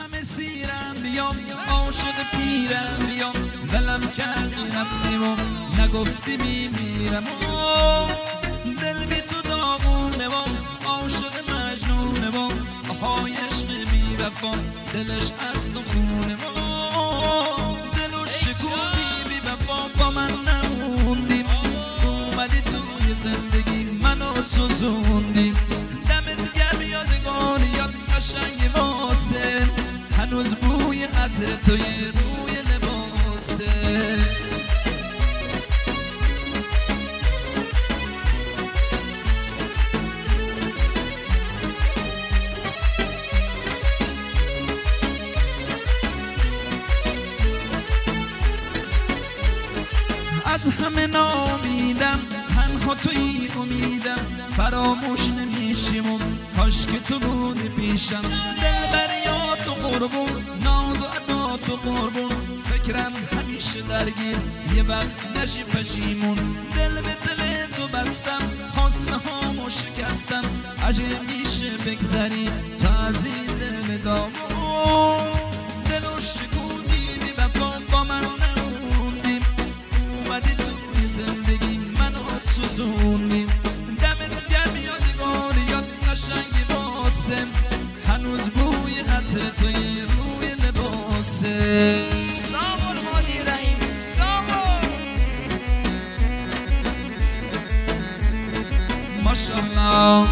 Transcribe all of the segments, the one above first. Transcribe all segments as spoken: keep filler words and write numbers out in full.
همه سیرم بیام عاشق پیرم بیام دلم کردی رفتیم و نگفتی میمیرم دل بی تو داغونه و عاشق مجنونه و آهای عشق بی وفا دلش از تو خونه و دل و شکوندی بی وفا با من نموندیم اومدی توی زندگی منو سوزوندی دمت گرم یادگار یاد قشنگ واسه هنوز بوی عطر توی روی لباسه از همه نامیدم تنها توی امیدم فراموش نمیشیم و کاش که تو بودی پیشم دل بریا تو قربون ناز و ادا تو قربون فکرم همیشه درگیر یه وقت نشی پشیمون دل به دل تو بستم خواسته هامو شکستم عجب میشه بگذری تا از این دل دامون دل و شکوندی بی وفا با من نموندیم اومدی توی زندگی منو سوزوندیم دمت گرم یادگار یاد قشنگ واسه هنوز بوی عطر توی روی لباسه سامور مادی رحیم سامور ماشاءالله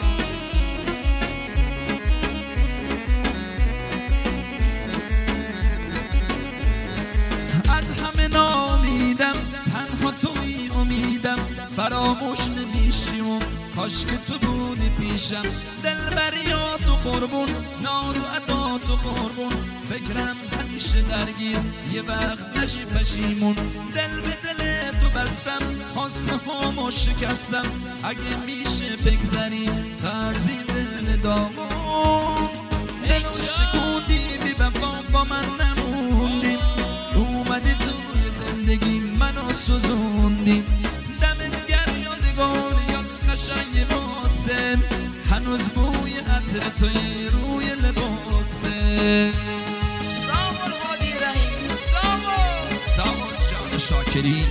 از همه نامیدم تنها توی امیدم فراموش نمیشیم و کاش که تو بودی پیشم دل بریا تو قربون ناز و ادا تو قربون فکرم همیشه درگیر یه وقت نشی پشیمون دل به دل تو بستم خواسته هامو شکستم اگه میشه بگذری تا از این دل دامون دل و شکوندی بی وفا با من نموندی اومدی توی زندگی منو سوزوندی دمت گرم یادگار یاد قشنگ واسه هنوز بوی عطر توی روی لباسه سامور مادی رحیم سامور سامور جان شاکری